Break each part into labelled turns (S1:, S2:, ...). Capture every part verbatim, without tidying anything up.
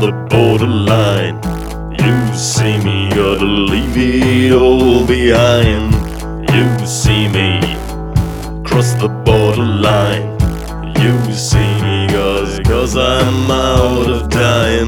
S1: the borderline. You see me, gotta leave it all behind. You see me cross the borderline. You see me cause, cause I'm out of time.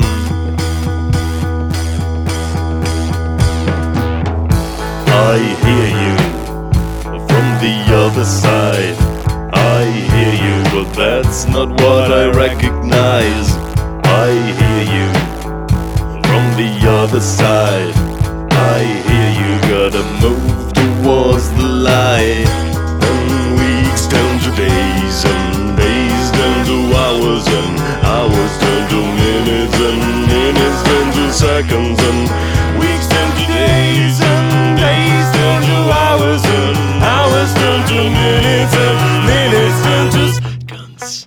S1: I hear you from the other side. I hear you, but that's not what I recognize. I hear you from the other side. I hear you, gotta move towards the light. And weeks turn to days, and days turn to hours, and hours turn to minutes, and minutes turn to seconds, and weeks turn to days, and days turn to hours, and hours turn to minutes, and minutes turn to seconds.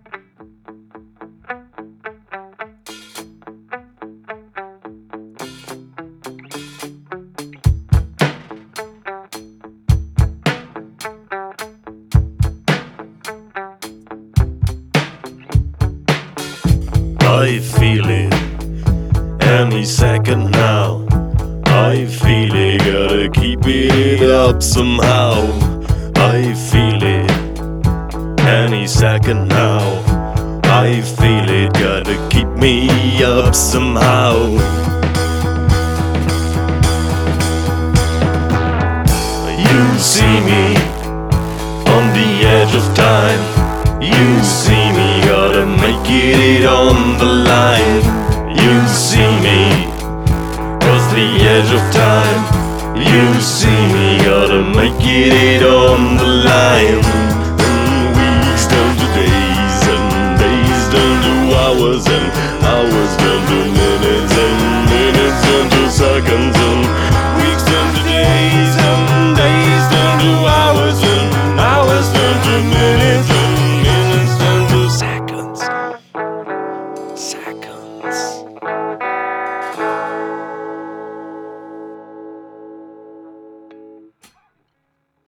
S1: I feel it any second now. I feel it, gotta keep it up somehow. I feel it any second now. I feel it, gotta keep me up somehow. You see me on the edge of time. You see me, gotta make it on the line. You see me cross the edge of time. You see me, gotta make it on the line. And weeks turn to days, and days turn to hours, and hours